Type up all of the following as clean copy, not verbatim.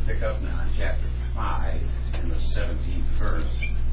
pick up now in chapter 5 in the 17th verse.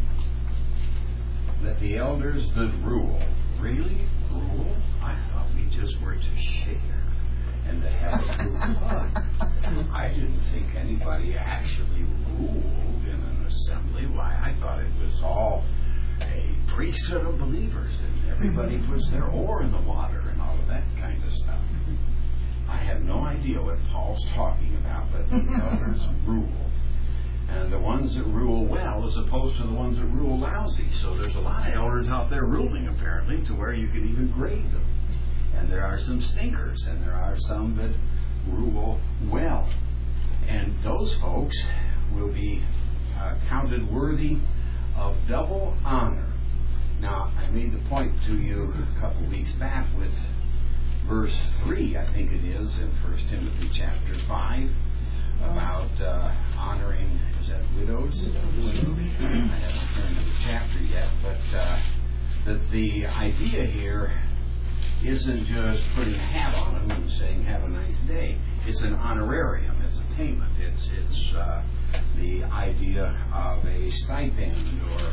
That the elders that rule, really rule? I thought we just were to share and to have a group hug. I didn't think anybody actually ruled in an assembly. Why, I thought it was all a priesthood of believers and everybody puts their oar in the water and all of that kind of stuff. I have no idea what Paul's talking about, but the elders rule. And the ones that rule well as opposed to the ones that rule lousy. So there's a lot of elders out there ruling, apparently, to where you can even grade them. And there are some stinkers, and there are some that rule well. And those folks will be counted worthy of double honor. Now, I made the point to you a couple of weeks back with verse 3, I think it is, in 1 Timothy chapter 5, about honoring, is that widows? I haven't turned to the chapter yet, but that the idea here isn't just putting a hat on them and saying, have a nice day. It's an honorarium. It's a payment. It's the idea of a stipend or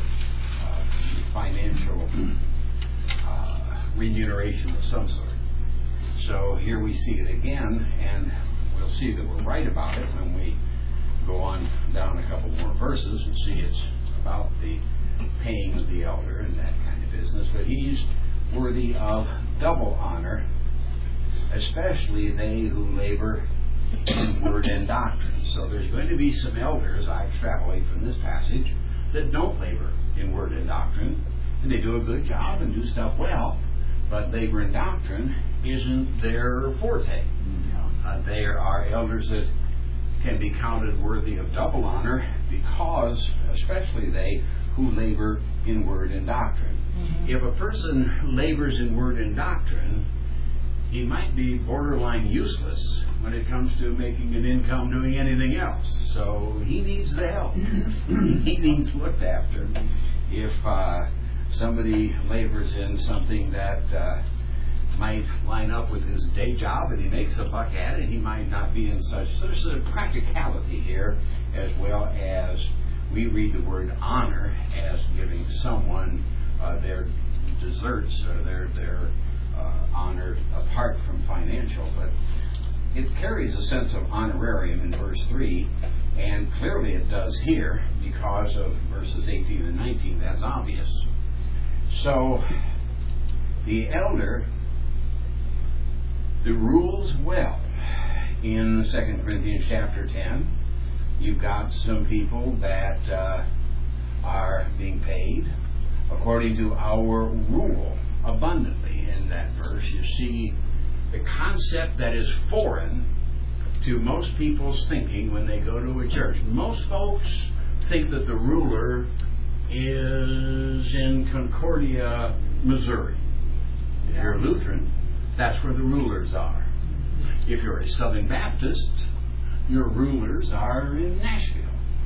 financial remuneration of some sort. So here we see it again, and we'll see that we're right about it when we go on down a couple more verses and see it's about the paying of the elder and that kind of business. But he's worthy of double honor, especially they who labor in word and doctrine. So there's going to be some elders, I extrapolate from this passage, that don't labor in word and doctrine, and they do a good job and do stuff well, but labor in doctrine isn't their forte. There are elders that can be counted worthy of double honor because, especially they who labor in word and doctrine. If a person labors in word and doctrine, he might be borderline useless when it comes to making an income doing anything else. So he needs the help. He needs looked after. If somebody labors in something that might line up with his day job and he makes a buck at it, he might not be in such. So there's a practicality here, as well as we read the word honor as giving someone their deserts or their honor apart from financial. But it carries a sense of honorarium in verse 3, and clearly it does here because of verses 18 and 19. That's obvious. So the elder, the rules well. In 2 Corinthians chapter 10, you've got some people that are being paid according to our rule abundantly. In that verse, you see the concept that is foreign to most people's thinking when they go to a church. Most folks think that the ruler is in Concordia, Missouri. If you're a Lutheran, that's where the rulers are. If you're a Southern Baptist, your rulers are in Nashville.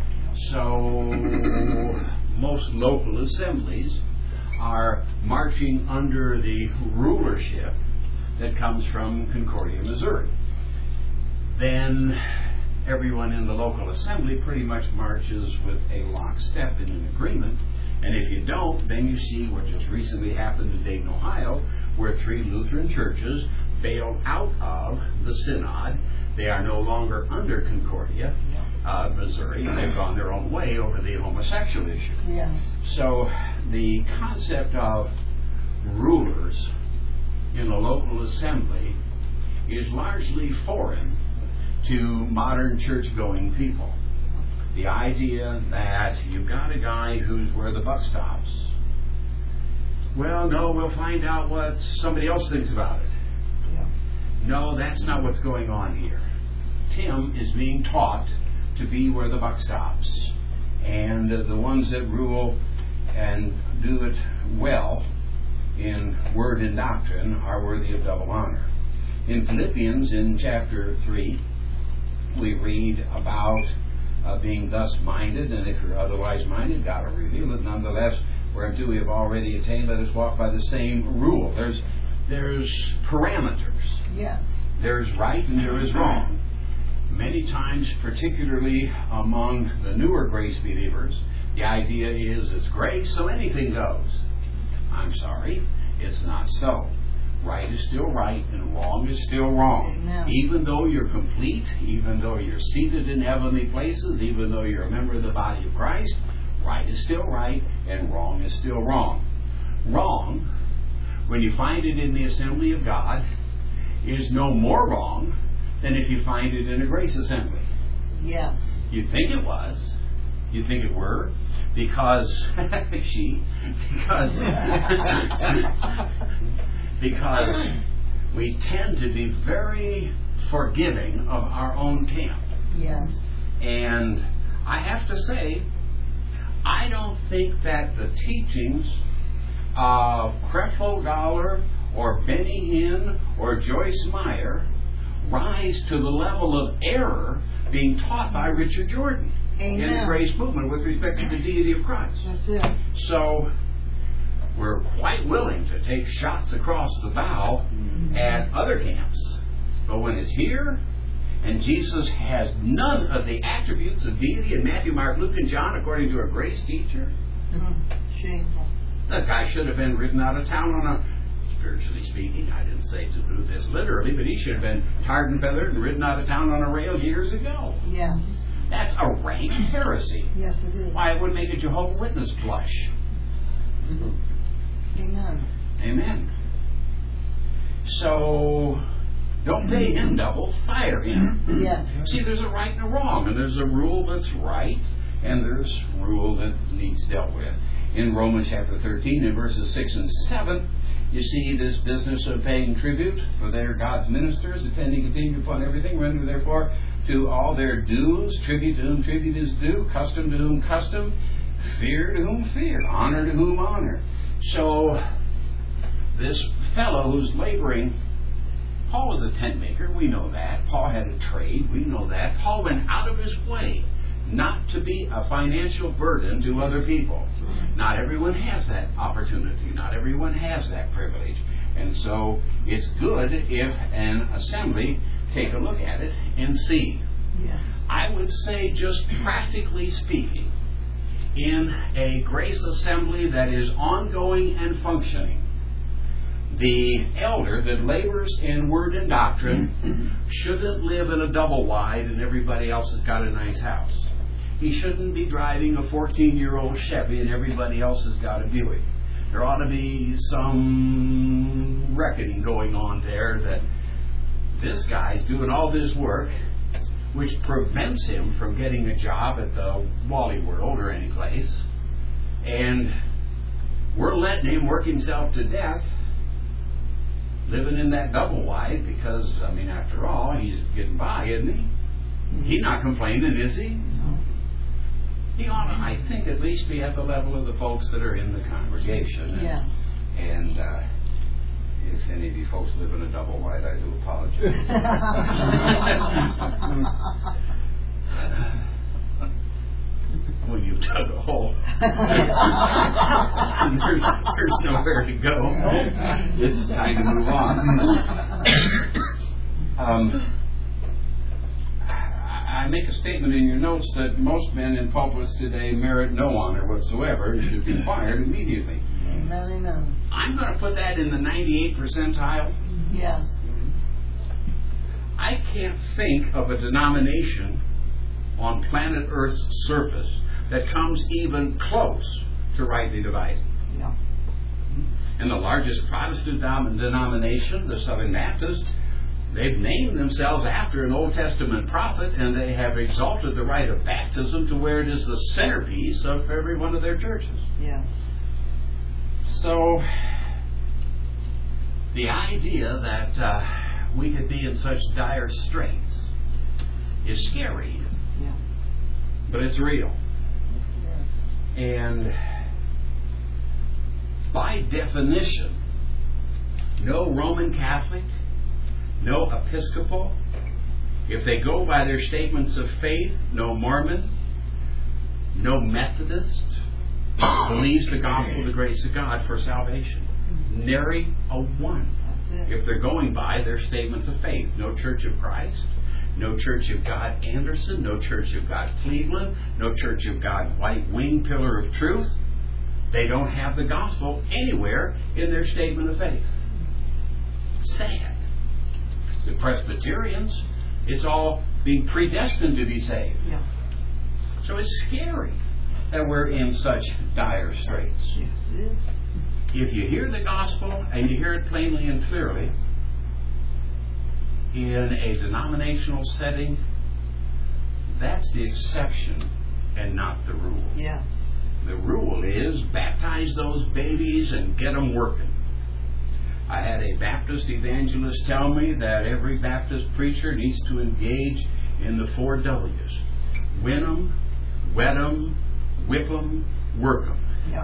So most local assemblies are marching under the rulership that comes from Concordia, Missouri. Then everyone in the local assembly pretty much marches with a lockstep in an agreement. And if you don't, then you see what just recently happened in Dayton, Ohio, where 3 Lutheran churches bailed out of the synod. They are no longer under Concordia, Missouri, and they've gone their own way over the homosexual issue. Yeah. So the concept of rulers in a local assembly is largely foreign to modern church-going people. The idea that you've got a guy who's where the buck stops. Well, no, we'll find out what somebody else thinks about it. Yeah. No, that's not what's going on here. Tim is being taught to be where the buck stops. And the ones that rule and do it well in word and doctrine are worthy of double honor. In Philippians, in chapter 3, we read about being thus minded, and if you're otherwise minded, God will reveal it. Nonetheless, whereunto we have already attained, let us walk by the same rule. There's parameters. Yes. There's right and there is wrong. many times, particularly among the newer grace believers, the idea is it's grace, so anything goes. I'm sorry, it's not so. Right is still right and wrong is still wrong. Amen. Even though you're complete, even though you're seated in heavenly places, even though you're a member of the body of Christ, right is still right and wrong is still wrong. Wrong, when you find it in the assembly of God, is no more wrong than if you find it in a grace assembly. Yes. You'd think it was. You'd think it were. Because because we tend to be very forgiving of our own camp. Yes. And I have to say, I don't think that the teachings of Creflo Dollar or Benny Hinn or Joyce Meyer rise to the level of error being taught by Richard Jordan. Amen. In the grace movement with respect to the deity of Christ. That's it. So we're quite willing to take shots across the bow at other camps. But when it's here, and Jesus has none of the attributes of deity in Matthew, Mark, Luke, and John, according to a grace teacher, Shameful. the guy should have been ridden out of town on a, spiritually speaking, I didn't say to do this literally, but he should have been tarred and feathered and ridden out of town on a rail years ago. Yes. That's a rank heresy. Yes, it is. Why, it would make a Jehovah's Witness blush. Amen. Amen. So, don't pay him double, fire him. Yes. See, there's a right and a wrong, and there's a rule that's right, and there's a rule that needs dealt with. In Romans chapter 13, in verses 6 and 7, you see this business of paying tribute, for they are God's ministers, attending continue upon everything, render therefore to all their dues, tribute to whom tribute is due, custom to whom custom, fear to whom fear, honor to whom honor. So, this fellow who's laboring, Paul was a tent maker, we know that. Paul had a trade, we know that. Paul went out of his way not to be a financial burden to other people. Not everyone has that opportunity. Not everyone has that privilege. And so it's good if an assembly take a look at it and see. Yes. I would say, just practically speaking, in a grace assembly that is ongoing and functioning, the elder that labors in word and doctrine shouldn't live in a double wide and everybody else has got a nice house. He shouldn't be driving a 14-year-old Chevy and everybody else has got a Buick. There ought to be some reckoning going on there that this guy's doing all this work, which prevents him from getting a job at the Wally World or any place, and we're letting him work himself to death living in that double wide because, I mean, after all, he's getting by, isn't he? He's not complaining, is he? No. He ought to, I think, at least be at the level of the folks that are in the congregation. Yes. And if any of you folks live in a double wide, I do apologize. Well, you've dug a hole. There's nowhere to go. It's time to move on. I make a statement in your notes that most men in pulpits today merit no honor whatsoever and should be fired immediately. Amen, amen. I'm going to put that in the 98th percentile. Yes. I can't think of a denomination on planet Earth's surface that comes even close to rightly dividing. Yeah. And the largest Protestant denomination, the Southern Baptists, they've named themselves after an Old Testament prophet, and they have exalted the rite of baptism to where it is the centerpiece of every one of their churches. Yes. So, the idea that we could be in such dire straits is scary, Yeah. but it's real. And by definition, no Roman Catholic, no Episcopal, if they go by their statements of faith, no Mormon, no Methodist, believes the gospel of the grace of God for salvation. Nary a one. That's it. If they're going by their statements of faith. No Church of Christ, No Church of God Anderson, no Church of God Cleveland, no Church of God White Wing Pillar of Truth. They don't have the gospel anywhere in their statement of faith. Sad. The Presbyterians, it's all being predestined to be saved. Yeah. So it's scary that we're in such dire straits. Yes, it is. If you hear the gospel and you hear it plainly and clearly in a denominational setting, that's the exception and not the rule. Yes. The rule is baptize those babies and get them working. I had a Baptist evangelist tell me that every Baptist preacher needs to engage in the 4 W's. Win them, wet them, whip them, work them. Yeah.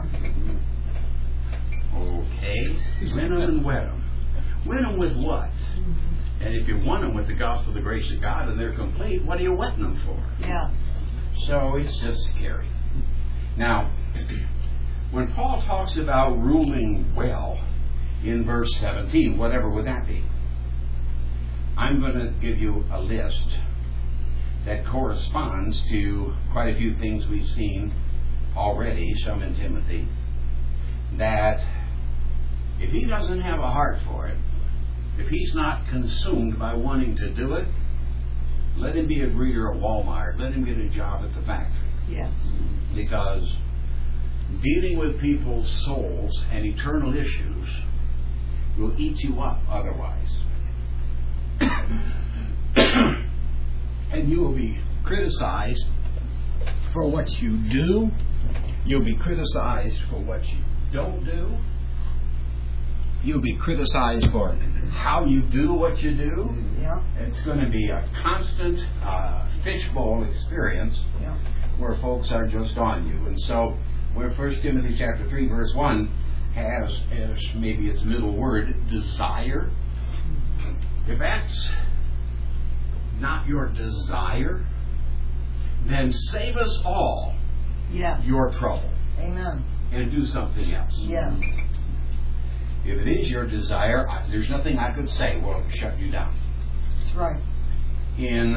Okay, win them and wet them. Win them with what? And if you won them with the gospel of the grace of God and they're complete, what are you wetting them for? Yeah. So it's just scary. Now, when Paul talks about ruling well in verse 17, whatever would that be? I'm going to give you a list that corresponds to quite a few things we've seen already, some in Timothy, that if he doesn't have a heart for it, if he's not consumed by wanting to do it, let him be a greeter at Walmart. Let him get a job at the factory. Yes. Because dealing with people's souls and eternal issues will eat you up otherwise. And you will be criticized for what you do. You'll be criticized for what you don't do. You'll be criticized for how you do what you do. Yeah. It's going to be a constant fishbowl experience where folks are just on you. And so, where 1 Timothy chapter 3, verse 1 has as maybe its middle word, desire. If that's not your desire, then save us all your trouble. Amen. And do something else. Yeah. If it is your desire, there's nothing I could say will shut you down. That's right. In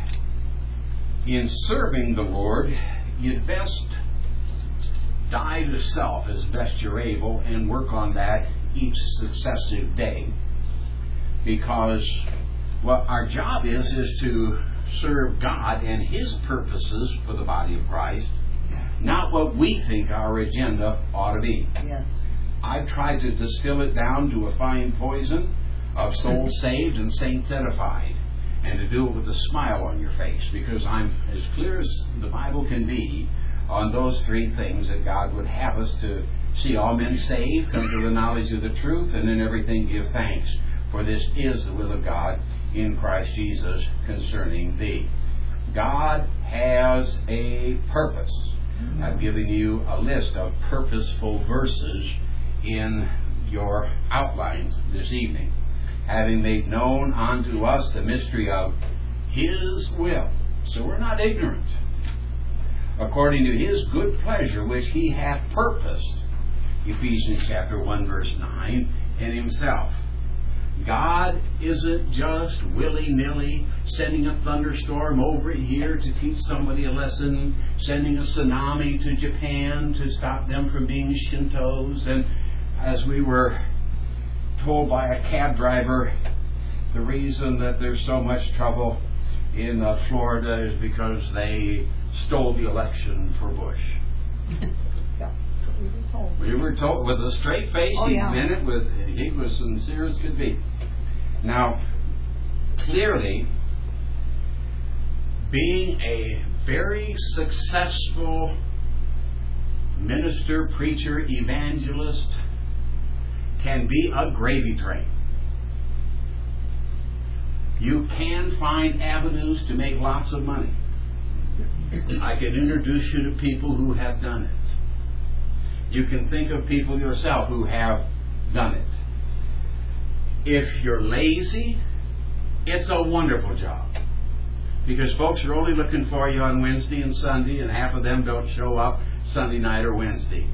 serving the Lord, you'd best die to self as best you're able and work on that each successive day. Because what our job is to serve God and His purposes for the body of Christ, not what we think our agenda ought to be. Yes. I've tried to distill it down to a fine poison of souls saved and saints edified, and to do it with a smile on your face, because I'm as clear as the Bible can be on those 3 things that God would have us to see all men saved, come to the knowledge of the truth, and in everything give thanks. For this is the will of God in Christ Jesus concerning thee. God has a purpose. I've given you a list of purposeful verses in your outlines this evening. Having made known unto us the mystery of His will. So we're not ignorant. According to His good pleasure which He hath purposed. Ephesians chapter 1 verse 9. In Himself. God isn't just willy-nilly sending a thunderstorm over here to teach somebody a lesson, sending a tsunami to Japan to stop them from being Shintos. And as we were told by a cab driver, the reason that there's so much trouble in Florida is because they stole the election for Bush. Yeah. We were told. We were told with a straight face. Oh, yeah. He meant it. He was sincere as could be. Now, clearly, being a very successful minister, preacher, evangelist can be a gravy train. You can find avenues to make lots of money. I can introduce you to people who have done it. You can think of people yourself who have done it. If you're lazy, it's a wonderful job. Because folks are only looking for you on Wednesday and Sunday, and half of them don't show up Sunday night or Wednesday.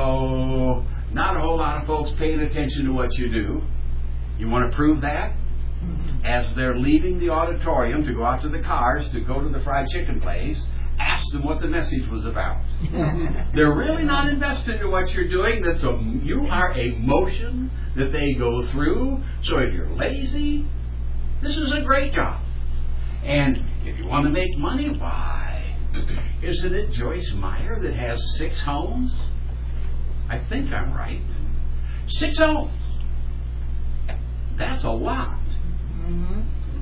So, not a whole lot of folks paying attention to what you do. You want to prove that? as they're leaving the auditorium to go out to the cars to go to the fried chicken place, ask them what the message was about. They're really not invested in what you're doing. You are a motion that they go through. So if you're lazy, this is a great job. And if you want to make money, why? Isn't it Joyce Meyer that has 6 homes? I think I'm right. 6 homes. That's a lot. Mm-hmm.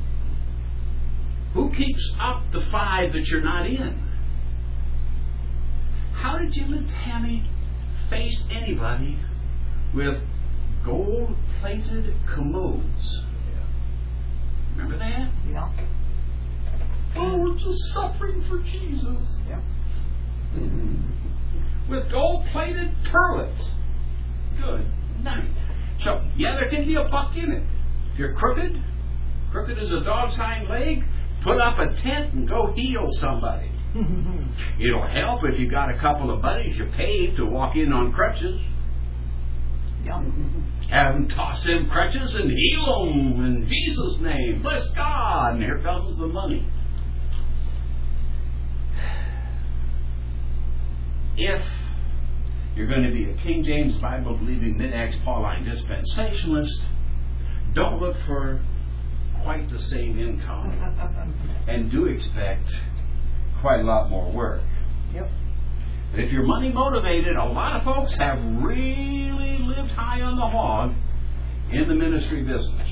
Who keeps up the 5 that you're not in? How did Jim and Tammy face anybody with gold-plated commodes? Remember that? Yeah. Oh, we're just suffering for Jesus. Yeah. With gold-plated turlets. Good night. So, yeah, there can be a buck in it. If you're crooked as a dog's hind leg, put up a tent and go heal somebody. It'll help if you got a couple of buddies you paid to walk in on crutches. Yeah. Have them toss them crutches and heal them in Jesus' name. Bless God. And here comes the money. If you're going to be a King James Bible-believing mid-Acts Pauline dispensationalist, don't look for quite the same income. And do expect quite a lot more work. Yep. But if you're money motivated, a lot of folks have really lived high on the hog in the ministry business.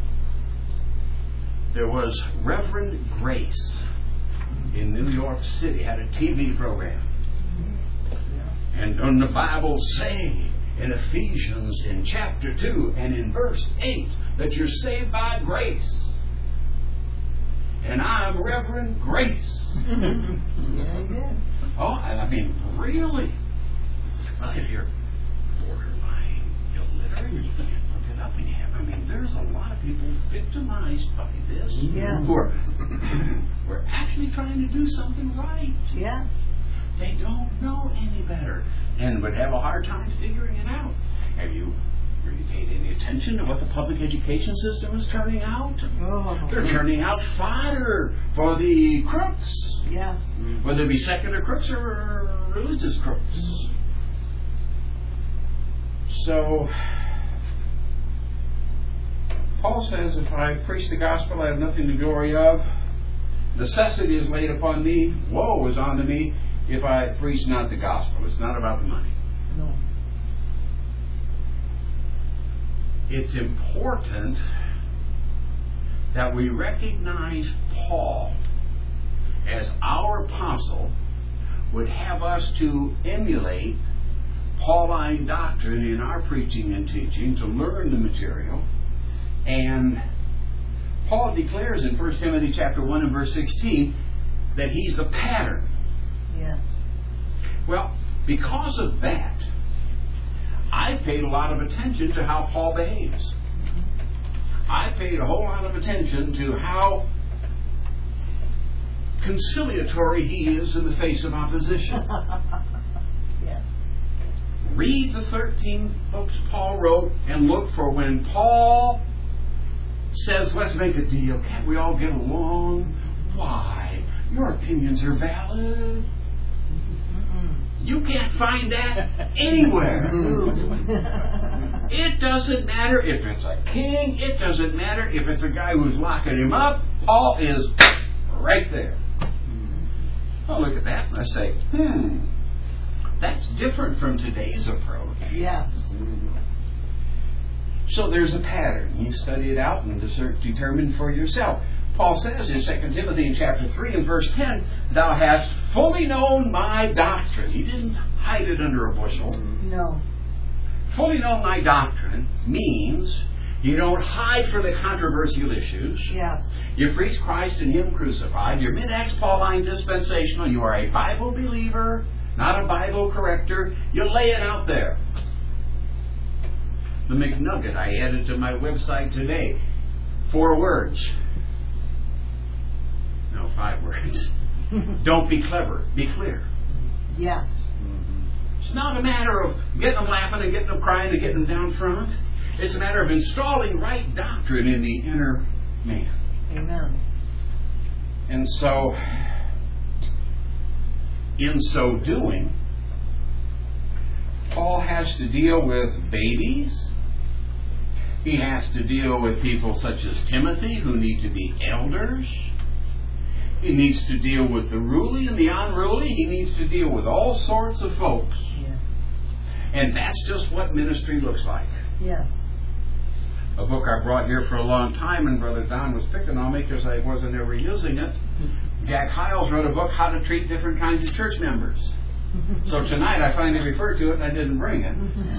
There was Reverend Grace in New York City, had a TV program. And on the Bible say in Ephesians in chapter 2 and in verse 8 that you're saved by grace. And I'm Reverend Grace. Yeah, he did. Oh, I mean, really? Well, if you're borderline illiterate, you can't look it up. I mean, there's a lot of people victimized by this Yeah. who are actually trying to do something right. Yeah. They don't know any better and would have a hard time figuring it out. Have you really paid any attention to what the public education system is turning out? Oh. They're turning out fodder for the crooks. Yes. Whether it be secular crooks or religious crooks. So, Paul says, if I preach the gospel, I have nothing to glory of. Necessity is laid upon me. Woe is unto me if I preach not the gospel. It's not about the money. No. It's important that we recognize Paul as our apostle would have us to emulate Pauline doctrine in our preaching and teaching, to learn the material. And Paul declares in 1 Timothy chapter 1 and verse 16 that he's the pattern. Yes. Well, because of that, I paid a lot of attention to how Paul behaves. I paid a whole lot of attention to how conciliatory he is in the face of opposition. Yes. Read the 13 books Paul wrote and look for when Paul says, let's make a deal. Can't we all get along? Why? Your opinions are valid. You can't find that anywhere. It doesn't matter if it's a king. It doesn't matter if it's a guy who's locking him up. Paul is right there. I'll look at that and I say, that's different from today's approach. Yes. So there's a pattern. You study it out and determine for yourself. Paul says in 2 Timothy in chapter 3 and verse 10, thou hast fully known my doctrine. He didn't hide it under a bushel. No. Fully known my doctrine means you don't hide from the controversial issues. Yes. You preach Christ and Him crucified. You're mid-Acts Pauline dispensational. You are a Bible believer, not a Bible corrector. You lay it out there. The McNugget I added to my website today. 4 words. No, 5 words. Don't be clever. Be clear. Yes. It's not a matter of getting them laughing and getting them crying and getting them down front. It's a matter of installing right doctrine in the inner man. Amen. And so, in so doing, Paul has to deal with babies. He has to deal with people such as Timothy, who need to be elders. He needs to deal with the ruly and the unruly. He needs to deal with all sorts of folks. Yes. And that's just what ministry looks like. Yes. A book I brought here for a long time, and Brother Don was picking on me because I wasn't ever using it. Jack Hyles wrote a book, How to Treat Different Kinds of Church Members. So tonight I finally referred to it and I didn't bring it.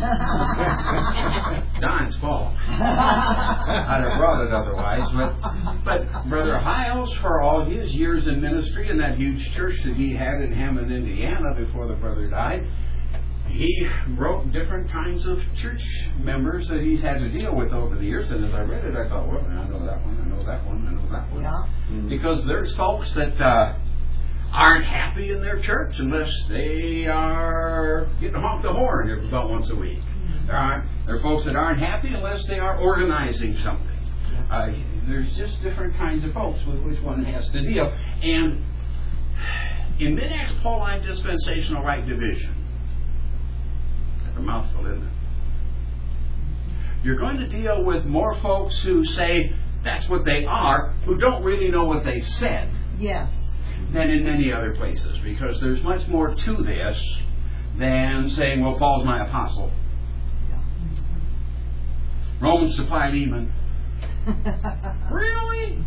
Don's fault. I'd have brought it otherwise. But Brother Hyles, for all his years in ministry in that huge church that he had in Hammond, Indiana before the brother died, he wrote different kinds of church members that he's had to deal with over the years. And as I read it, I thought, well, I know that one, I know that one, I know that one. Yeah. Because there's folks that aren't happy in their church unless they are getting honked the horn about once a week. There are folks that aren't happy unless they are organizing something. There's just different kinds of folks with which one has to deal. And in Mid-Acts Pauline dispensational right division, that's a mouthful, isn't it? You're going to deal with more folks who say that's what they are, who don't really know what they said. Yes. Than in many other places, because there's much more to this than saying, well, Paul's my apostle. Yeah. Romans to Philemon. Really?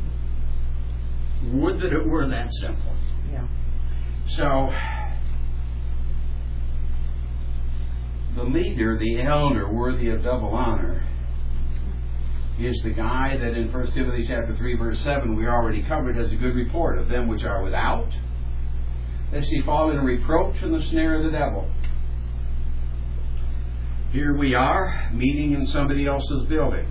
Would that it were that simple. Yeah. So, the leader, the elder, worthy of double honor, is the guy that in 1 Timothy chapter 3, verse 7, we already covered as a good report of them which are without, lest ye fall in reproach in the snare of the devil. Here we are, meeting in somebody else's building.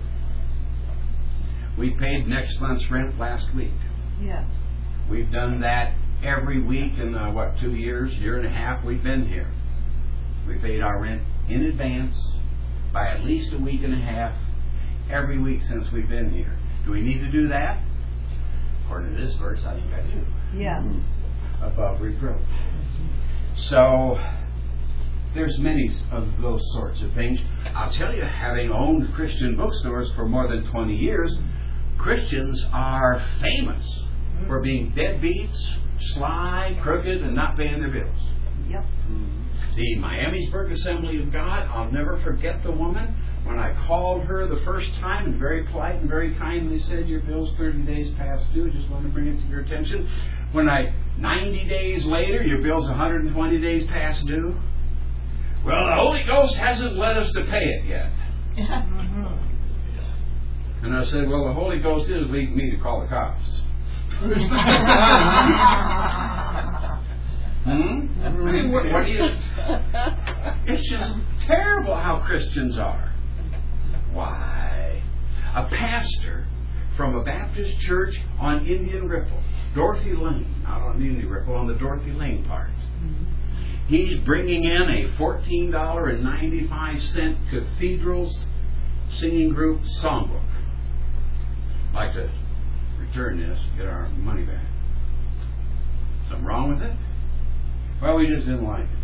We paid next month's rent last week. Yes. We've done that every week in, 2 years, year and a half we've been here. We paid our rent in advance by at least a week and a half every week since we've been here. Do we need to do that? According to this verse, I think I do. Yes. Above reproach. So, there's many of those sorts of things. I'll tell you, having owned Christian bookstores for more than 20 years, Christians are famous for being deadbeats, sly, crooked, and not paying their bills. Yep. The Miamisburg Assembly of God, I'll never forget the woman. When I called her the first time and very polite and very kindly said, your bill's 30 days past due, just want to bring it to your attention. 90 days later, your bill's 120 days past due. Well, the Holy Ghost hasn't led us to pay it yet. And I said, well, the Holy Ghost is leading me to call the cops. I mean, what do you... It's just terrible how Christians are. Why? A pastor from a Baptist church on Indian Ripple, Dorothy Lane, not on Indian Ripple, on the Dorothy Lane part. He's bringing in a $14.95 Cathedrals Singing Group songbook. I'd like to return this, get our money back. Something wrong with it? Well, we just didn't like it.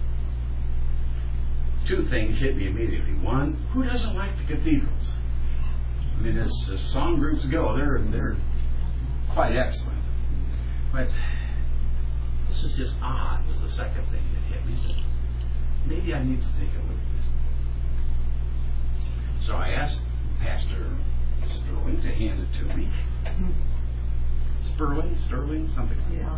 Two things hit me immediately. One, who doesn't like the cathedrals? I mean, as song groups go, they're quite excellent. But this is just odd, was the second thing that hit me. Maybe I need to take a look at this. So I asked Pastor Sterling to hand it to me. Sterling, something like that. Yeah.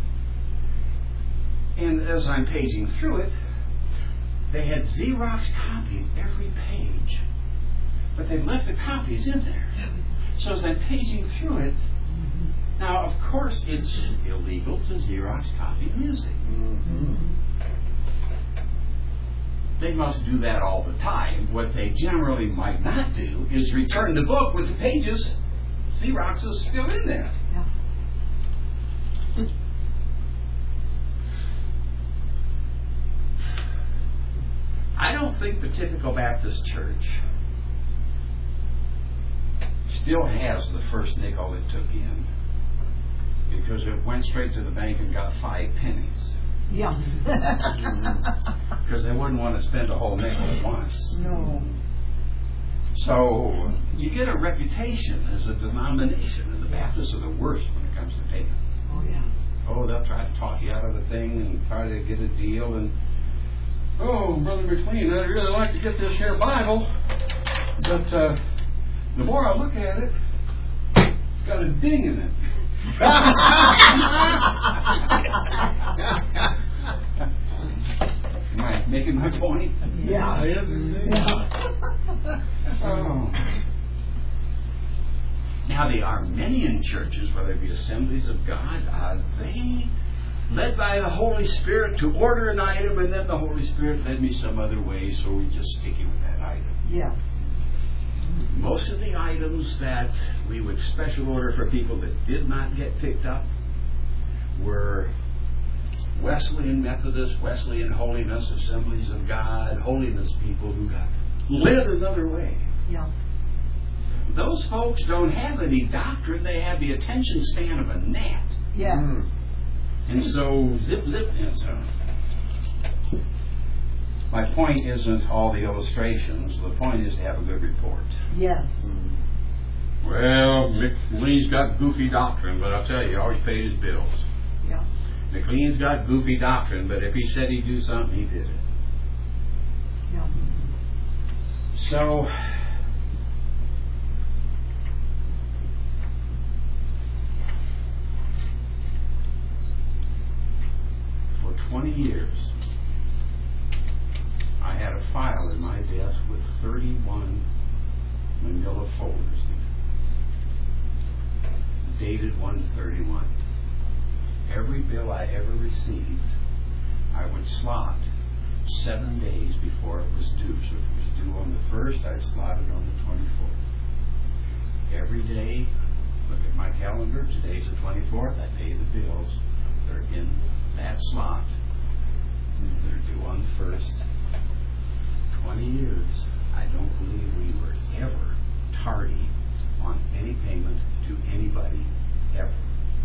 And as I'm paging through it, they had Xerox copied every page, but they left the copies in there. So as I'm paging through it, now of course it's illegal to Xerox copy music. They must do that all the time. What they generally might not do is return the book with the pages. Xerox is still in there. Yeah. I don't think the typical Baptist church still has the first nickel it took in because it went straight to the bank and got 5 pennies. Yeah. Because they wouldn't want to spend a whole nickel at once. No. So you get a reputation as a denomination, and the Baptists are the worst when it comes to payment. Oh, yeah. Oh, they'll try to talk you out of a thing and try to get a deal. And oh, Brother McLean, I'd really like to get this here Bible, but the more I look at it, it's got a ding in it. Am I making my point? Yeah. Yes, indeed. Oh. Now, the Armenian churches, whether it be Assemblies of God, they led by the Holy Spirit to order an item, and then the Holy Spirit led me some other way, so we just stick with that item. Yes. Most of the items that we would special order for people that did not get picked up were Wesleyan Methodist, Wesleyan Holiness, Assemblies of God, Holiness people who got led another way. Yeah. Those folks don't have any doctrine. They have the attention span of a gnat. Yes. And so, zip, zip, and so. My point isn't all the illustrations. The point is to have a good report. Yes. Well, McLean's got goofy doctrine, but I'll tell you, he always paid his bills. Yeah. McLean's got goofy doctrine, but if he said he'd do something, he did it. Yeah. So, for 20 years, I had a file in my desk with 31 manila folders in it, dated 1/31. Every bill I ever received, I would slot 7 days before it was due. So if it was due on the 1st, I'd slot it on the 24th. Every day, look at my calendar, today's the 24th, I pay the bills. They're in that slot. They're due on the 1st. 20 years, I don't believe we were ever tardy on any payment to anybody, ever.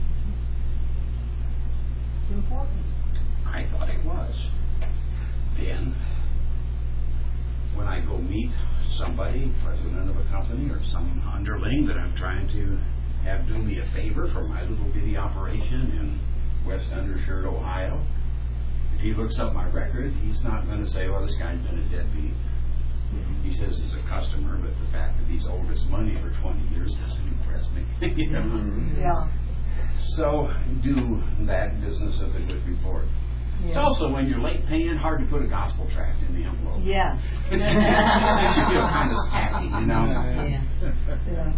It's important. I thought it was. Then, when I go meet somebody, president of a company or some underling that I'm trying to have do me a favor for my little bitty operation in West Undershirt, Ohio, if he looks up my record, he's not going to say, well, this guy's been a deadbeat. He says he's a customer, but the fact that he's owed us money for 20 years doesn't impress me. You know? Yeah. So, do that business of a good report. Yeah. It's also, when you're late paying, hard to put a gospel tract in the envelope. Yes. It makes you feel kind of tacky, you know. Yeah. Yeah.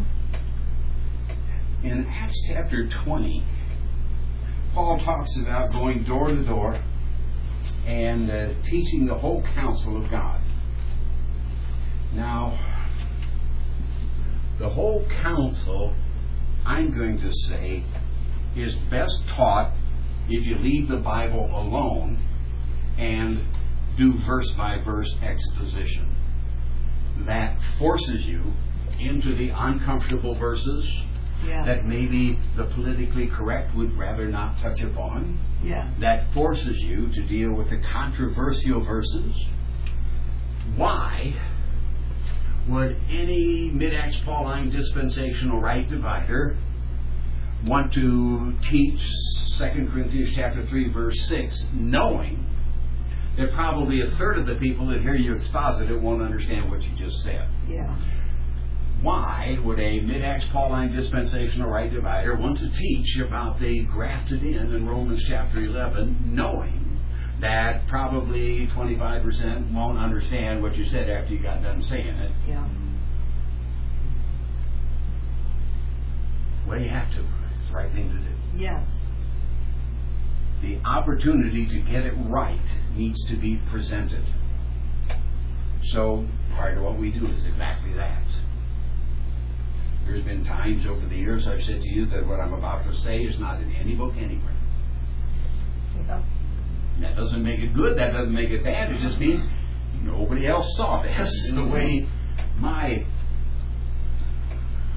In Acts chapter 20, Paul talks about going door to door and teaching the whole counsel of God. Now, the whole counsel, I'm going to say, is best taught if you leave the Bible alone and do verse by verse exposition. That forces you into the uncomfortable verses Yes. that maybe the politically correct would rather not touch upon. Yes. That forces you to deal with the controversial verses. Why would any mid-Acts Pauline dispensational right divider want to teach 2 Corinthians chapter 3 verse 6 knowing that probably a third of the people that hear you exposit it won't understand what you just said? Yeah. Why would a mid-Acts Pauline dispensational right divider want to teach about the grafted in Romans chapter 11 knowing that probably 25% won't understand what you said after you got done saying it? Yeah. Well, you have to. It's the right thing to do. Yes. The opportunity to get it right needs to be presented. So, part of what we do is exactly that. There's been times over the years I've said to you that what I'm about to say is not in any book anywhere. Yeah. That doesn't make it good, that doesn't make it bad, it just means nobody else saw this. The way my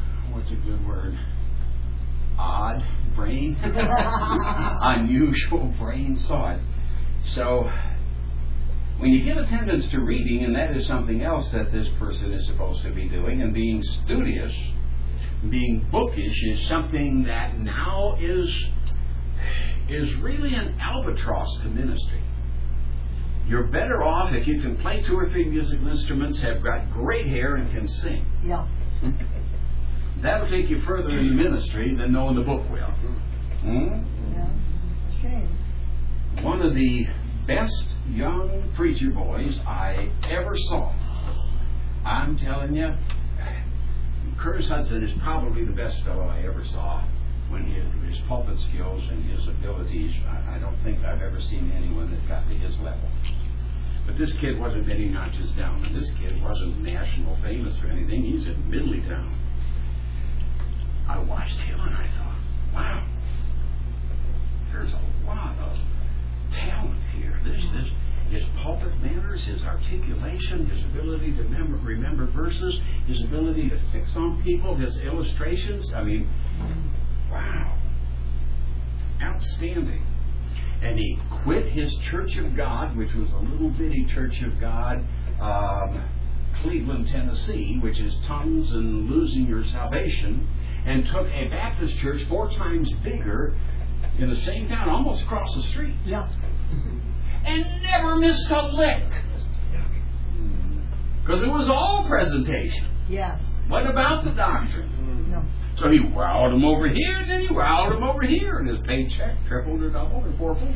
what's a good word? Odd brain, unusual brain saw it. So when you give attendance to reading, and that is something else that this person is supposed to be doing, and being studious, being bookish is something that now is really an albatross to ministry. You're better off if you can play 2 or 3 musical instruments, have got great hair, and can sing. Yeah. That'll take you further in ministry than knowing the book will. Yeah. Shame. One of the best young preacher boys I ever saw. I'm telling you, Curtis Hudson is probably the best fellow I ever saw. When his pulpit skills and his abilities, I don't think I've ever seen anyone that got to his level. But this kid wasn't many notches down, and this kid wasn't national famous or anything. He's in Middletown. I watched him and I thought, wow, there's a lot of talent here. His pulpit manners, his articulation, his ability to remember verses, his ability to fix on people, his illustrations. I mean, wow. Outstanding. And he quit his Church of God, which was a little bitty Church of God, Cleveland, Tennessee, which is tongues and losing your salvation, and took a Baptist church 4 times bigger in the same town, almost across the street. Yeah. And never missed a lick. Because it was all presentation. Yes. What about the doctrine? No. So he wowed him over here, and then he wowed him over here, and his paycheck tripled or doubled or fourfold.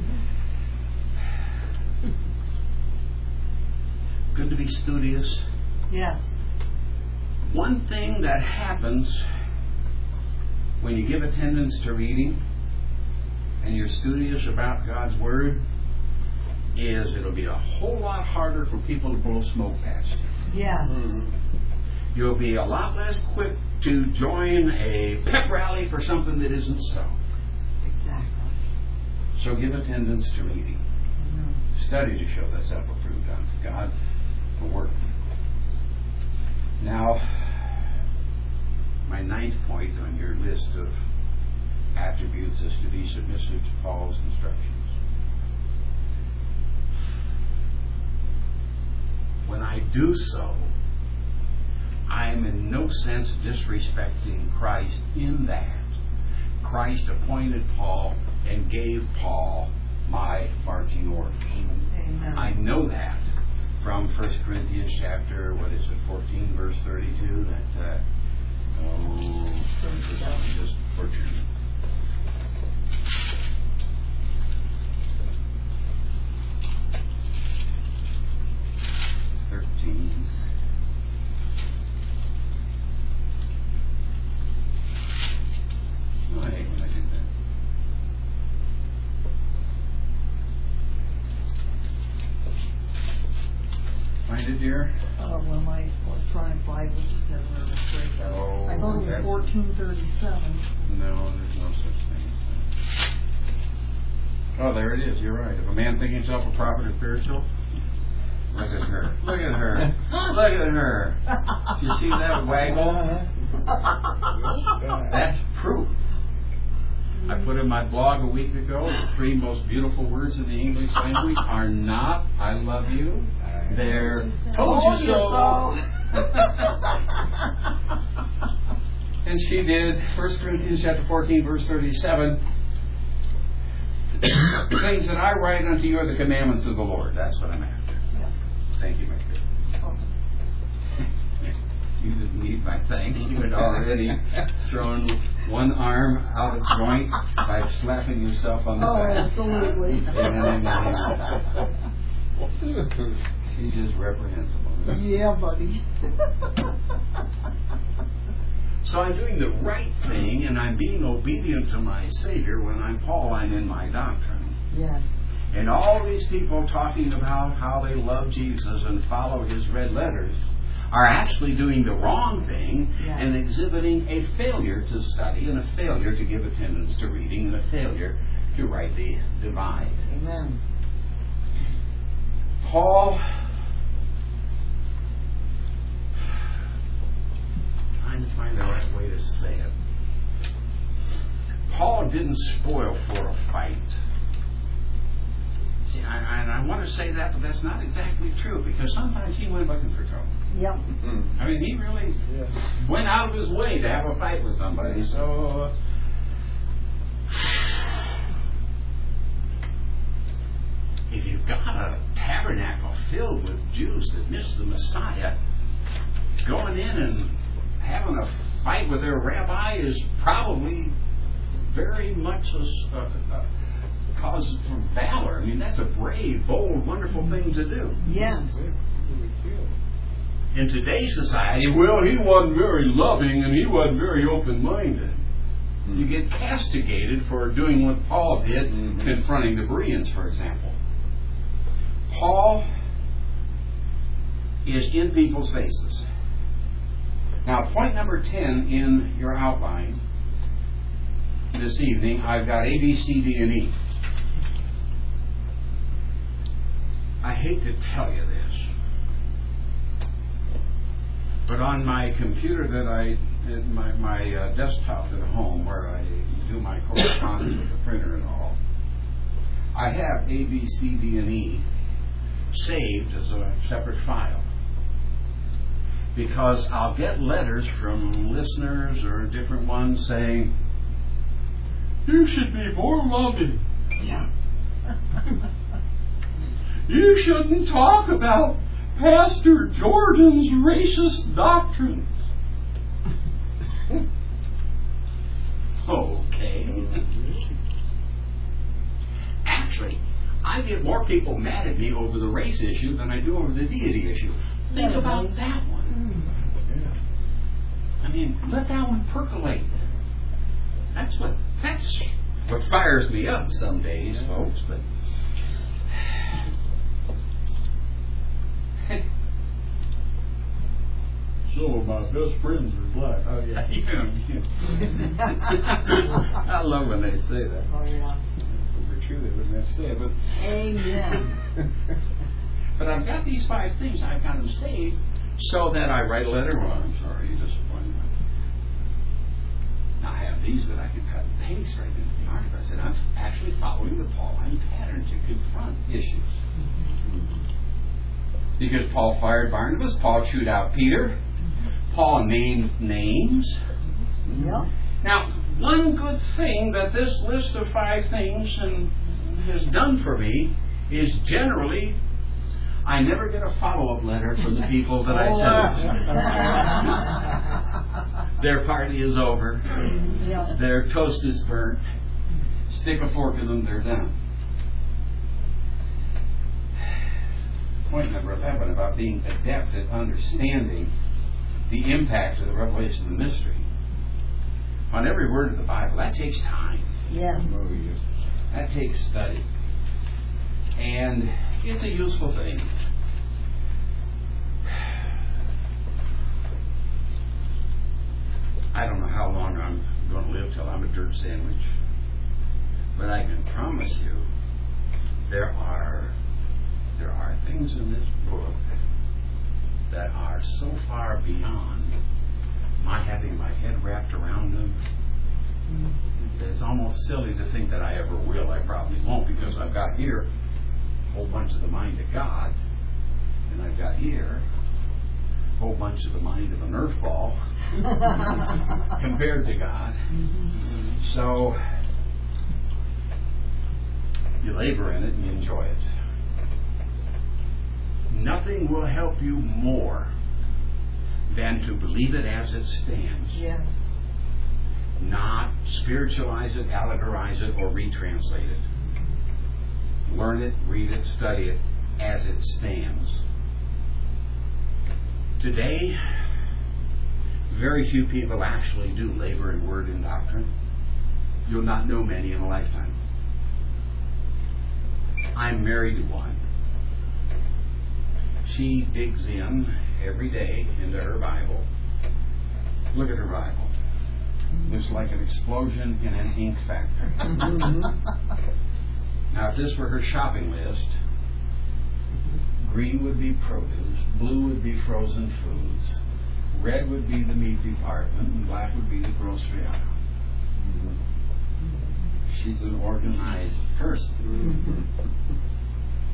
Good to be studious. Yes. One thing that happens when you give attendance to reading and you're studious about God's Word is it'll be a whole lot harder for people to blow smoke past you. Yes. You'll be a lot less quick to join a pep rally for something that isn't so. Exactly. So give attendance to reading. Study to show thyself approved unto God for work. Now, my 9th point on your list of attributes is to be submissive to Paul's instructions. When I do so, I'm in no sense disrespecting Christ in that Christ appointed Paul and gave Paul my marching orders. Amen. I know that from 1 Corinthians chapter, 14, verse 32, that, just butchered it. Oh, I hate when I do that. Find it, dear? Well, my electronic Bible just had a nervous breakdown. Oh, I thought it was that's- 1437. No, there's no such thing as that. Oh, there it is. You're right. If a man think himself a prophet or spiritual, look at her. Look at her. Look at her. You see that waggle? That's proof. I put in my blog a week ago, the 3 most beautiful words in the English language are not "I love you." They're "told you so." And she did 1 Corinthians chapter 14, verse 37. The things that I write unto you are the commandments of the Lord. That's what I'm after. Yeah. Thank you, my dear. You didn't need my thanks. You had already thrown one arm out of joint by slapping yourself on the back. Absolutely. She's just reprehensible. Yeah, buddy. So I'm doing the right thing, and I'm being obedient to my Savior. When I'm Paul, I'm in my doctrine. Yes. And all these people talking about how they love Jesus and follow his red letters are actually doing the wrong thing. Yes. And exhibiting a failure to study, and a failure to give attendance to reading, and a failure to rightly divide. Amen. Paul, trying to find the right way to I want to say that, but that's not exactly true, because sometimes he went looking for trouble. Yep. I mean, he really went out of his way to have a fight with somebody. So, if you've got a tabernacle filled with Jews that miss the Messiah, going in and having a fight with their rabbi is probably very much a cause for valor. I mean, that's a brave, bold, wonderful thing to do. Yes. In today's society, well, he wasn't very loving and he wasn't very open-minded. You get castigated for doing what Paul did, confronting the Bereans, for example. Paul is in people's faces. Now, point number 10 in your outline this evening, I've got A, B, C, D, and E. I hate to tell you this, but on my computer my desktop at home, where I do my correspondence with the printer and all, I have A, B, C, D, and E saved as a separate file. Because I'll get letters from listeners or different ones saying, you should be more loving. Yeah. You shouldn't talk about Pastor Jordan's racist doctrines. Okay. Actually, I get more people mad at me over the race issue than I do over the deity issue. Think about that one. I mean, let that one percolate. That's what fires me up some days, folks. But so my best friends are black. Oh yeah. I love when they say that. Oh yeah. If it were true, they wouldn't have to say it. But Amen. But I've got these 5 things. I've got them saved so that I write a letter. Well, I'm sorry, you disappointed me. Now I have these that I can cut and paste right into the article. I said, I'm actually following the Pauline pattern to confront issues. Because Paul fired Barnabas, Paul chewed out Peter, Paul named names. Yep. Now, one good thing that this list of 5 things has done for me is generally I never get a follow-up letter from the people that I sent it to. Their party is over. Yep. Their toast is burnt. Stick a fork in them, they're done. Point number 11 about being adept at understanding the impact of the revelation of the mystery on every word of the Bible. That takes time. Yes. That takes study. And it's a useful thing. I don't know how long I'm going to live till I'm a dirt sandwich. But I can promise you there are things in this book that are so far beyond my having my head wrapped around them. It's almost silly to think that I ever will. I probably won't, because I've got here a whole bunch of the mind of God, and I've got here a whole bunch of the mind of an earth ball compared to God. So you labor in it and you enjoy it. Nothing will help you more than to believe it as it stands. Yes. Not spiritualize it, allegorize it, or retranslate it. Learn it, read it, study it as it stands. Today, very few people actually do labor in word and doctrine. You'll not know many in a lifetime. I'm married to one. She digs in every day into her Bible. Look at her Bible. It's like an explosion in an ink factory. Now, if this were her shopping list, green would be produce, blue would be frozen foods, red would be the meat department, and black would be the grocery aisle. She's an organized person.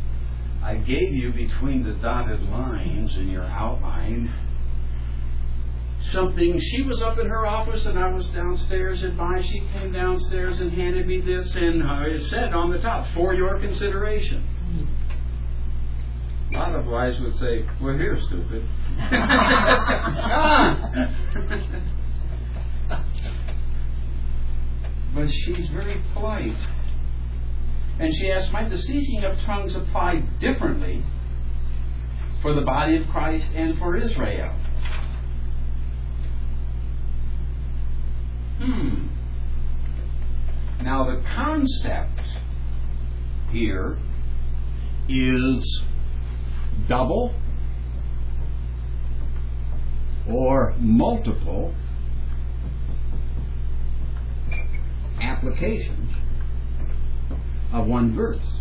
gave you between the dotted lines in your outline something. She was up in her office and I was downstairs at mine. She came downstairs and handed me this, and it said on the top, "For your consideration." A lot of wives would say, "Well, here, stupid." But she's very polite. And she asked, "Might the ceasing of tongues apply differently for the body of Christ and for Israel?" Now the concept here is double or multiple applications of one verse,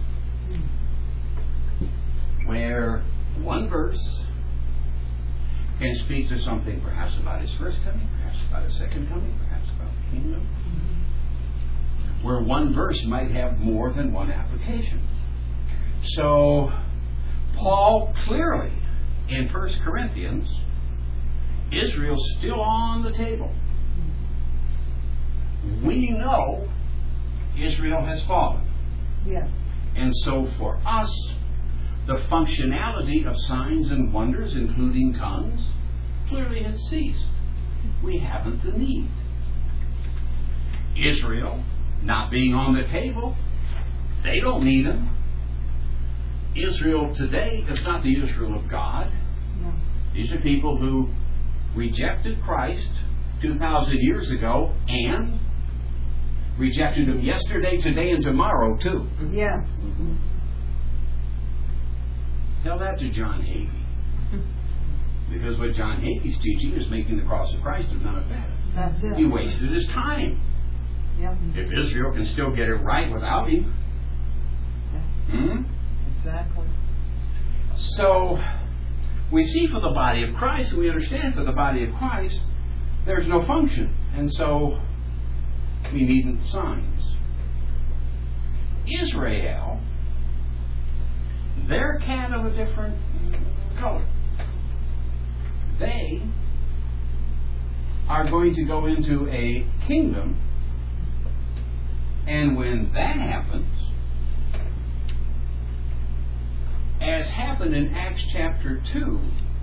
where one verse can speak to something perhaps about His first coming, perhaps about His second coming, perhaps about the kingdom, where one verse might have more than one application. So Paul clearly in 1 Corinthians, Israel's still on the table. We know Israel has fallen. Yes. And so for us, the functionality of signs and wonders, including tongues, clearly has ceased. We haven't the need. Israel, not being on the table, they don't need them. Israel today is not the Israel of God. No. These are people who rejected Christ 2,000 years ago and rejected Him yesterday, today, and tomorrow too. Yes. Tell that to John Hagee. Because what John Hagee's teaching is making the cross of Christ of none effect. That's it. He wasted his time. Yep. If Israel can still get it right without Him. Exactly. So, we see for the body of Christ, and we understand for the body of Christ, there's no function. And so, we need signs. Israel, they're kind of a different color. They are going to go into a kingdom, and when that happens, as happened in Acts chapter 2,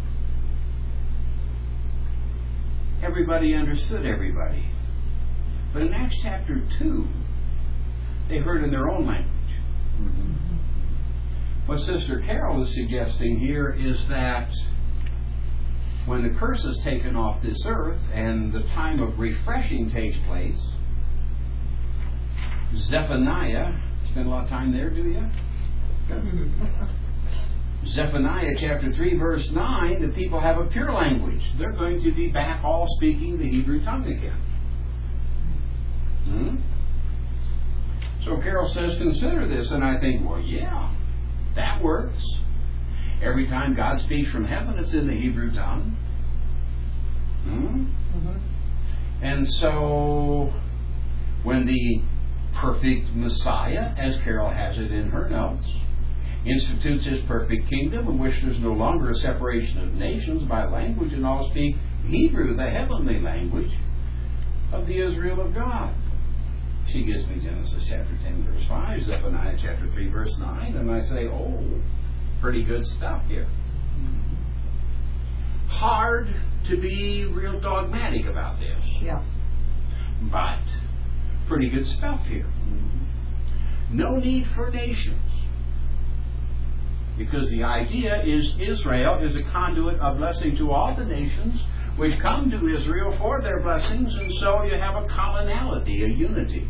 everybody understood everybody. But in Acts chapter 2, they heard in their own language. What Sister Carol is suggesting here is that when the curse is taken off this earth and the time of refreshing takes place, Zephaniah, spend a lot of time there, do you? Zephaniah chapter 3 verse 9, the people have a pure language. They're going to be back all speaking the Hebrew tongue again. So Carol says, consider this, and I think, well, yeah, that works. Every time God speaks from heaven, it's in the Hebrew tongue. And so, when the perfect Messiah, as Carol has it in her notes, institutes His perfect kingdom, in which there's no longer a separation of nations by language, and all speak Hebrew, the heavenly language of the Israel of God. She gives me Genesis chapter 10 verse 5, Zephaniah chapter 3 verse 9, and I say, oh, pretty good stuff here. Hard to be real dogmatic about this. Yeah. But pretty good stuff here. No need for nations. Because the idea is Israel is a conduit of blessing to all the nations which come to Israel for their blessings, and so you have a commonality, a unity.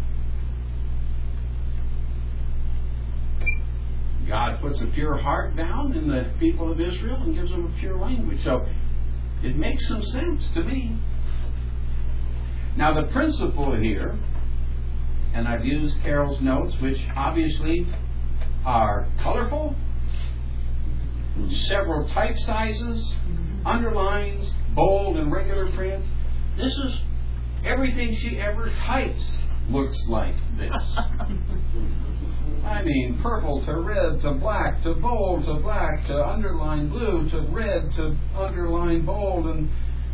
God puts a pure heart down in the people of Israel and gives them a pure language. So it makes some sense to me. Now the principle here, and I've used Carol's notes, which obviously are colorful, several type sizes, underlines, bold and regular print. This is everything she ever types looks like this. I I mean, purple to red to black to bold to black to underline blue to red to underline bold, and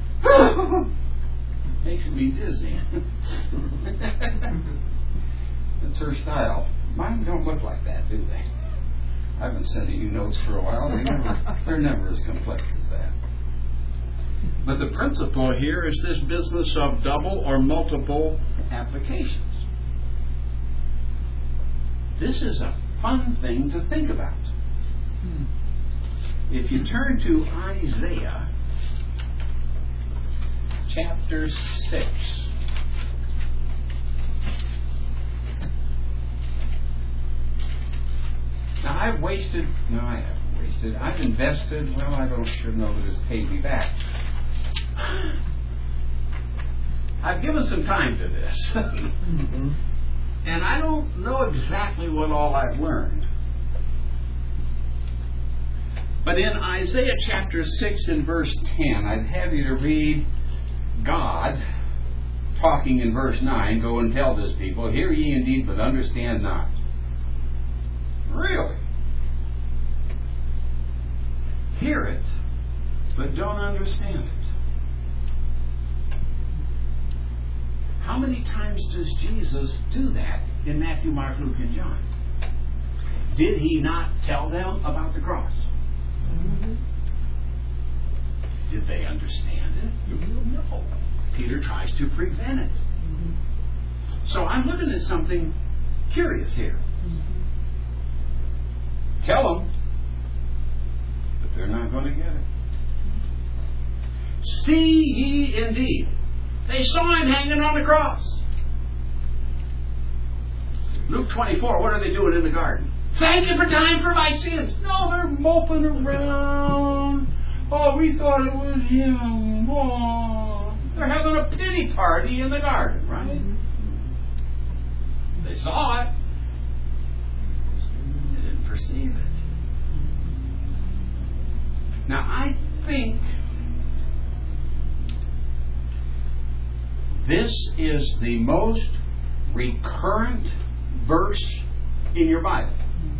makes me dizzy. It's her style. Mine don't look like that, do they? I've been sending you notes for a while. They're never as complex as that. But the principle here is this business of double or multiple applications. This is a fun thing to think about. If you turn to Isaiah chapter 6. Now, I've invested, well, I should know that it's paid me back. I've given some time to this. And I don't know exactly what all I've learned. But in Isaiah chapter 6 and verse 10, I'd have you to read God talking in verse 9, "Go and tell this people, hear ye indeed, but understand not." Really? Hear it, but don't understand it. How many times does Jesus do that in Matthew, Mark, Luke, and John? Did he not tell them about the cross? Did they understand it? No. Peter tries to prevent it. So I'm looking at something curious here. Tell them, but they're not going to get it. See ye indeed. They saw him hanging on the cross. Luke 24, what are they doing in the garden? Thank you for dying for my sins. No, they're moping around. Oh, we thought it was him. Oh. They're having a pity party in the garden, right? They saw it. They didn't perceive it. Now, I think this is the most recurrent verse in your Bible.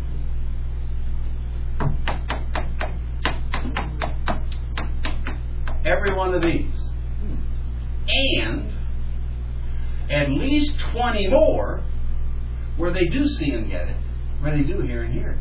Every one of these. And at least 20 more where they do see and get it, where they do hear and hear it.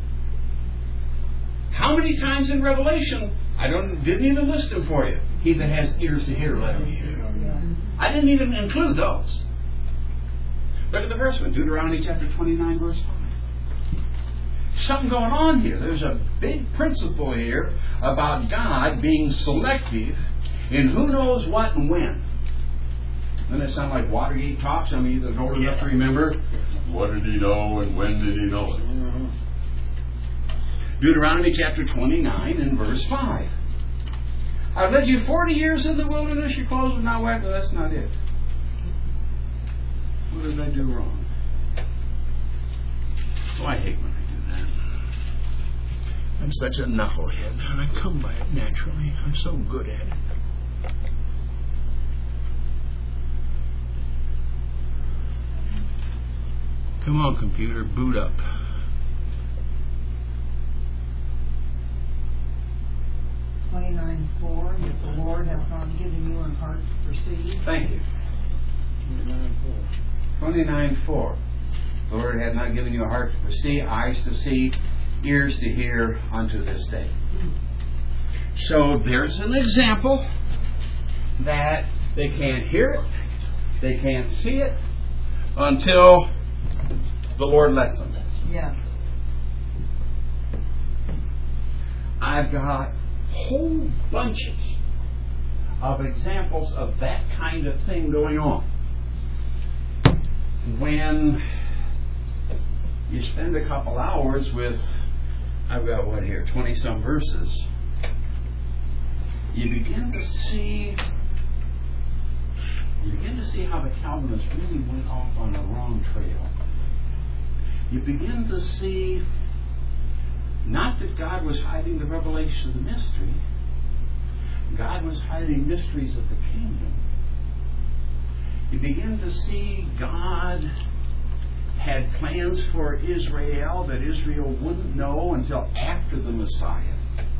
How many times in Revelation? Didn't even list them for you. He that has ears to hear, let him hear. I didn't even include those. Look at the first one, Deuteronomy chapter 29, verse 5. Something going on here. There's a big principle here about God being selective in who knows what and when. Doesn't that sound like Watergate talks? I mean, you're old enough to remember. What did he know and when did he know it? Deuteronomy chapter 29 and verse 5. I've led you 40 years in the wilderness, your clothes are not wet. No, that's not it. What did I do wrong? Oh, I hate when I do that. I'm such a knucklehead, and I come by it naturally. I'm so good at it. Come on, computer, boot up. 29:4, that the Lord hath not given you an heart to perceive. Thank you. 29:4. The Lord hath not given you a heart to perceive, eyes to see, ears to hear unto this day. So there's an example that they can't hear it, they can't see it until the Lord lets them. Yes. I've got whole bunches of examples of that kind of thing going on. When you spend a couple hours with, I've got 20-some verses, you begin to see how the Calvinists really went off on the wrong trail. You begin to see not that God was hiding the revelation of the mystery. God was hiding mysteries of the kingdom. You begin to see God had plans for Israel that Israel wouldn't know until after the Messiah.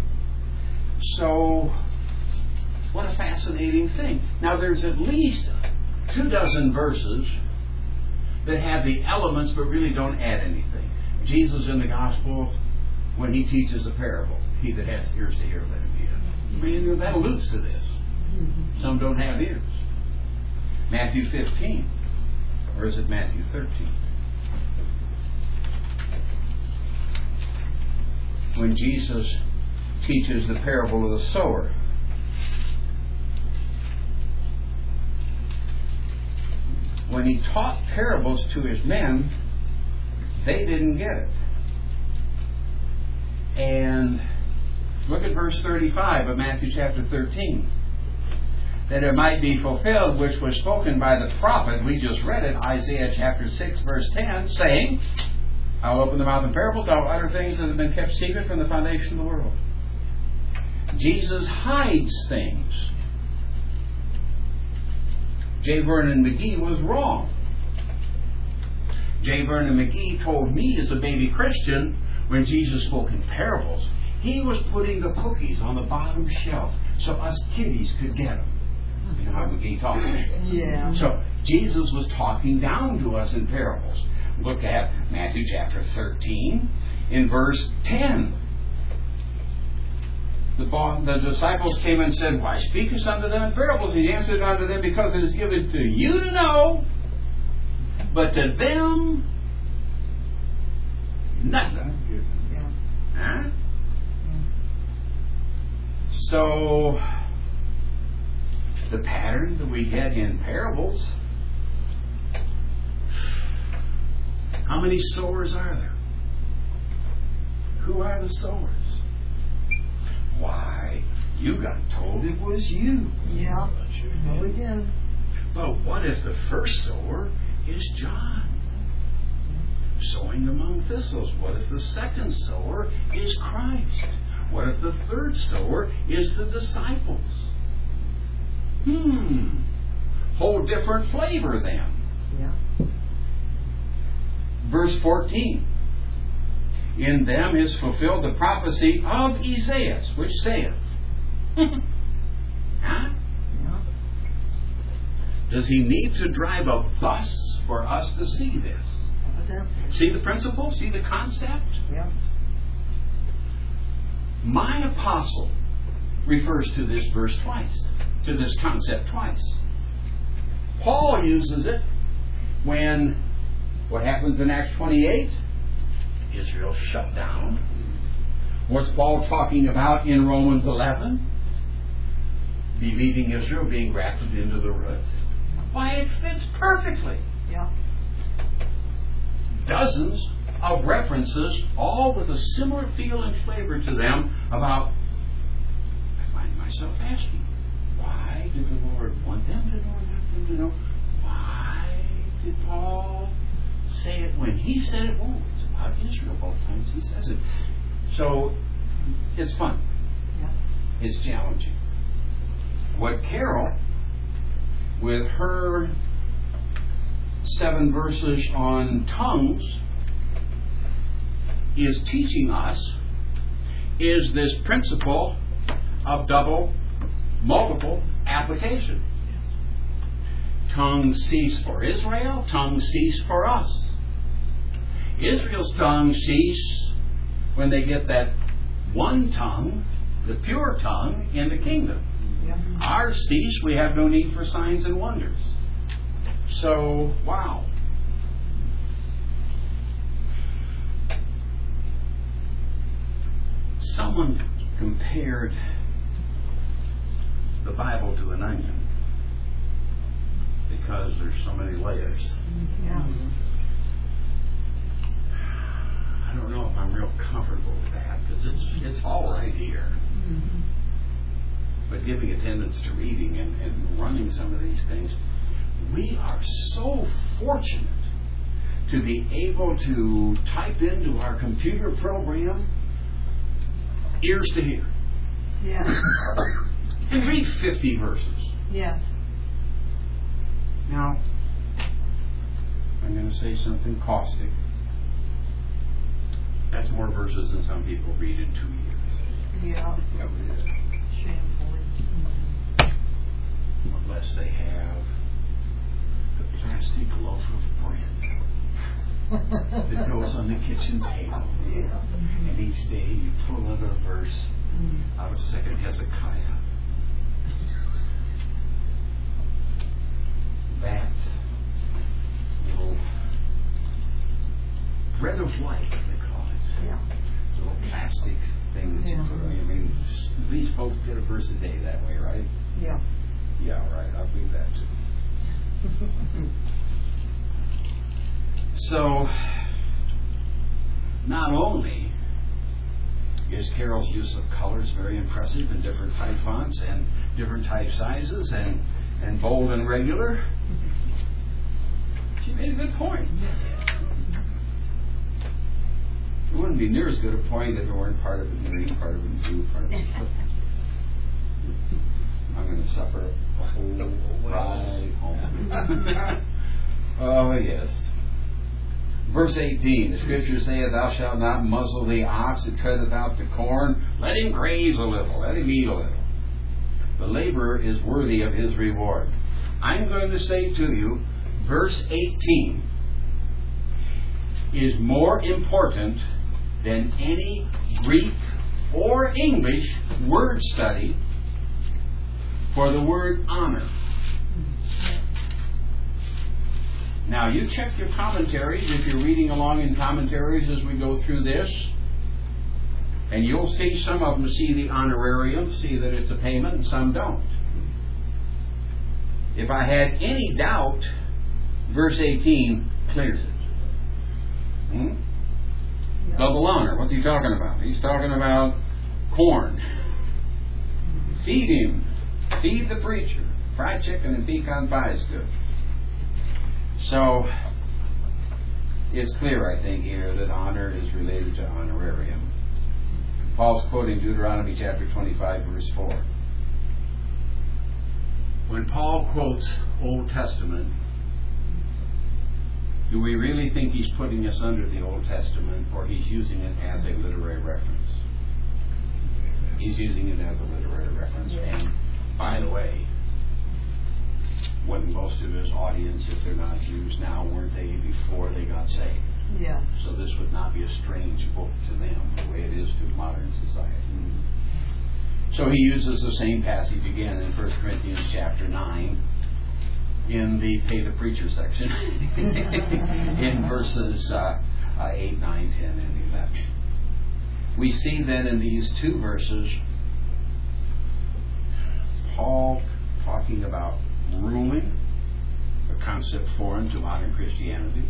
So, what a fascinating thing. Now, there's at least 24 verses that have the elements but really don't add anything. Jesus in the Gospel, when he teaches a parable, he that has ears to hear, let him hear. I mean, that alludes to this. Some don't have ears. Matthew 15. Or is it Matthew 13? When Jesus teaches the parable of the sower. When he taught parables to his men, they didn't get it. And look at verse 35 of Matthew chapter 13. That it might be fulfilled which was spoken by the prophet, we just read it, Isaiah chapter 6 verse 10, saying, I'll open the mouth of parables, I'll utter things that have been kept secret from the foundation of the world. Jesus hides things. J. Vernon McGee was wrong. J. Vernon McGee told me as a baby Christian, when Jesus spoke in parables, he was putting the cookies on the bottom shelf so us kiddies could get them. You know how McGee talked? Yeah. So Jesus was talking down to us in parables. Look at Matthew chapter 13 in verse 10. The disciples came and said, Why speakest unto them in parables? And he answered unto them, Because it is given to you to know, but to them nothing. Yeah. Huh? So the pattern that we get in parables, how many sowers are there? Who are the sowers? Why, you got told it was you. Yeah. No, again. But what if the first sower is John, sowing among thistles? What if the second sower is Christ? What if the third sower is the disciples? Whole different flavor then. Yeah. Verse 14. In them is fulfilled the prophecy of Isaiah, which saith. Huh? Yeah. Does he need to drive a bus for us to see this? Evidently. See the principle? See the concept? Yeah. My apostle refers to this verse twice, to this concept twice. Paul uses it when, what happens in Acts 28? Israel shut down. What's Paul talking about in Romans 11? Believing Israel being grafted into the root. Why, it fits perfectly. Yeah. Dozens of references, all with a similar feel and flavor to them about, I find myself asking, why did the Lord want them to know, not them to know? Why did Paul say it when he said it? Oh, it's about Israel both times he says it. So, it's fun. Yeah. It's challenging. What Carol, with her 7 verses on tongues, is teaching us is this principle of double, multiple application. Tongues cease for Israel, tongues cease for us. Israel's tongues cease when they get that one tongue, the pure tongue, in the kingdom. Yeah. Ours cease, we have no need for signs and wonders. So, wow. Someone compared the Bible to an onion because there's so many layers. Yeah. I don't know if I'm real comfortable with that because it's all right here. Mm-hmm. But giving attendance to reading and running some of these things, we are so fortunate to be able to type into our computer program ears to hear Yeah. and read 50 verses. Yes. Now, I'm going to say something caustic. That's more verses than some people read in 2 years. Yeah, Yeah, it is. shamefully. Unless they have the plastic loaf of bread that goes on the kitchen table. Yeah. And each day you pull out a verse out of 2nd Hezekiah. That little bread of life, they call it. Yeah. Little plastic thing that you put on. I mean, these folks get a verse a day that way, right? Yeah. Yeah, right. I believe that too. So, not only is Carol's use of colors very impressive in different type fonts and different type sizes and bold and regular, she made a good point. It wouldn't be near as good a point if it weren't part of it in green, part of it in blue, part of it in purple. I'm going to suffer a whole ride home. Oh, yes. Verse 18, the Scripture saith, Thou shalt not muzzle the ox that treadeth out the corn. Let him graze a little, let him eat a little. The laborer is worthy of his reward. I'm going to say to you, verse 18 is more important than any Greek or English word study for the word honor. Now, you check your commentaries if you're reading along in commentaries as we go through this, and you'll see some of them see the honorarium, see that it's a payment, and some don't. If I had any doubt, verse 18 clears it. Double honor. What's he talking about? He's talking about corn. Feed him. Feed the preacher. Fried chicken and pecan pie is good. So, it's clear, I think, here that honor is related to honorarium. Paul's quoting Deuteronomy chapter 25, verse 4. When Paul quotes Old Testament, do we really think he's putting us under the Old Testament, or he's using it as a literary reference? He's using it as a literary reference. And, by the way, when most of his audience, if they're not Jews now, weren't they before they got saved? Yes. So this would not be a strange book to them, the way it is to modern society. So he uses the same passage again in 1 Corinthians chapter 9 in the pay the preacher section in verses 8, 9, 10, and 11. We see then in these two verses Paul talking about ruling, a concept foreign to modern Christianity.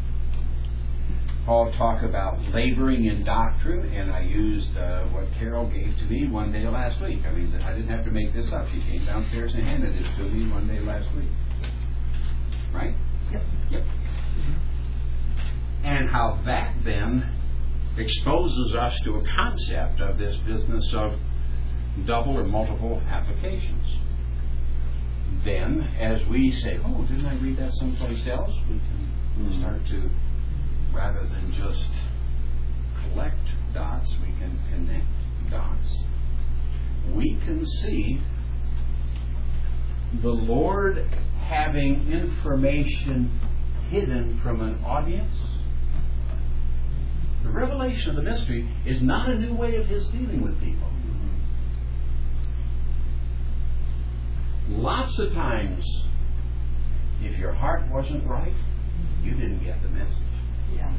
Paul talked about laboring in doctrine, and I used what Carol gave to me one day last week. I mean, I didn't have to make this up. She came downstairs and handed it to me one day last week. Right? Yep. And how that then exposes us to a concept of this business of double or multiple applications. Then, as we say, oh, didn't I read that someplace else? We can start to, rather than just collect dots, we can connect dots. We can see the Lord having information hidden from an audience. The revelation of the mystery is not a new way of His dealing with people. Lots of times, if your heart wasn't right, you didn't get the message. Yes.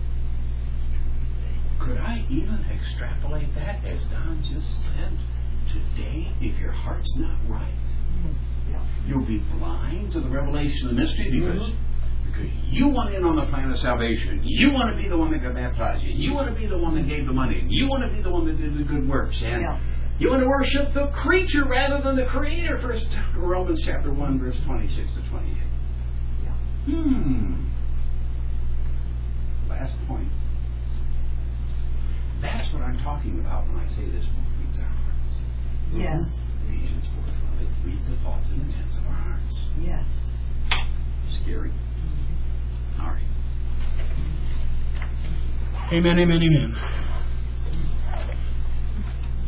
Could I even extrapolate that as Don just said? Today, if your heart's not right, you'll be blind to the revelation of the mystery because you want in on the plan of salvation. You want to be the one that got baptized. You want to be the one that gave the money. You want to be the one that did the good works. And you want to worship the creature rather than the Creator. First Romans chapter 1, verse 26 to 28. Last point. That's what I'm talking about when I say this book reads our hearts. Yes. Ephesians 4:12. It reads the thoughts and intents of our hearts. Yes. Scary. All right. Amen, amen, amen.